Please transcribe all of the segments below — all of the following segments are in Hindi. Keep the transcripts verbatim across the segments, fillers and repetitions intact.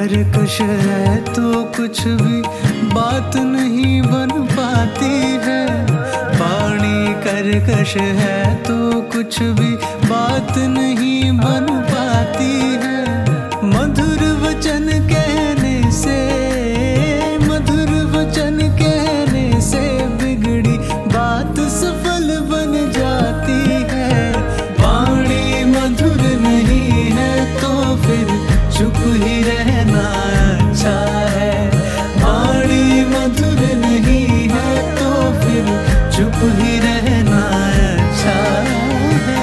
कर्कश है तो कुछ भी बात नहीं बन पाती है। वाणी कर्कश है तो कुछ भी बात नहीं बन पाती है। मधुर वचन कहने से मधुर वचन कहने से बिगड़ी बात सफल बन जाती है। वाणी मधुर नहीं है तो फिर चुप ही रहना अच्छा है। वाणी मधुर नहीं है तो फिर चुप ही रहना अच्छा है।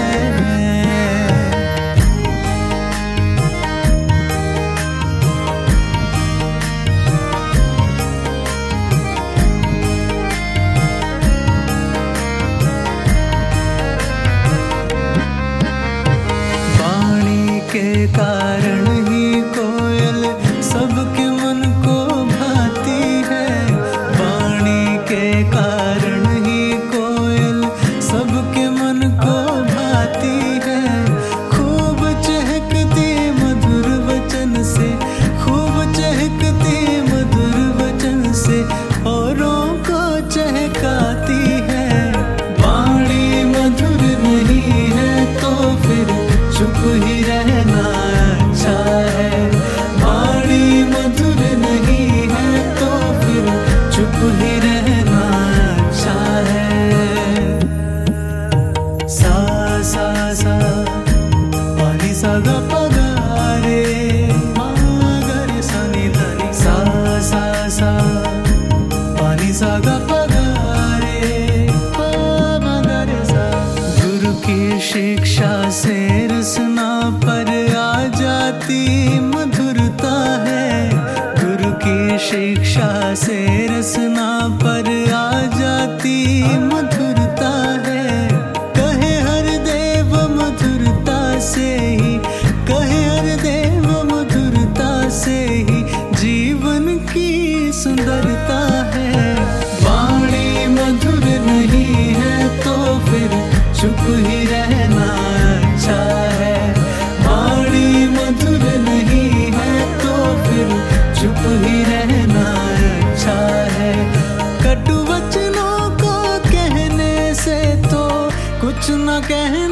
वाणी के कारण ही कोयल सबके मन को भाती है। वाणी के कारण ही कोयल सबके मन को भाती है। खूब चहकती मधुर वचन से खूब चहकती मधुर वचन से औरों को चहकाती है। वाणी मधुर नहीं है तो फिर चुप ही रहना अच्छा है। वाणी मधुर नहीं है तो फिर चुप ही रहना अच्छा है। सा सा सा पानी सा गा पा गा रे मा गा रे सा नि धा नि। सा सा सा पानी सा गा पा गा रे पा मा गा रे सा। गुरु की शिक्षा से रसना पर आ जाती मधुरता है। गुरु की शिक्षा से रसना पर आ जाती मधुरता है। कहे हर देव मधुरता से ही कहे हर देव मधुरता से ही जीवन की सुंदरता है। वाणी मधुर नहीं है तो फिर चुप ही रहना अच्छा है। वाणी मधुर नहीं है तो फिर चुप ही रहना अच्छा है। कटु वचनों को कहने से तो कुछ न कहना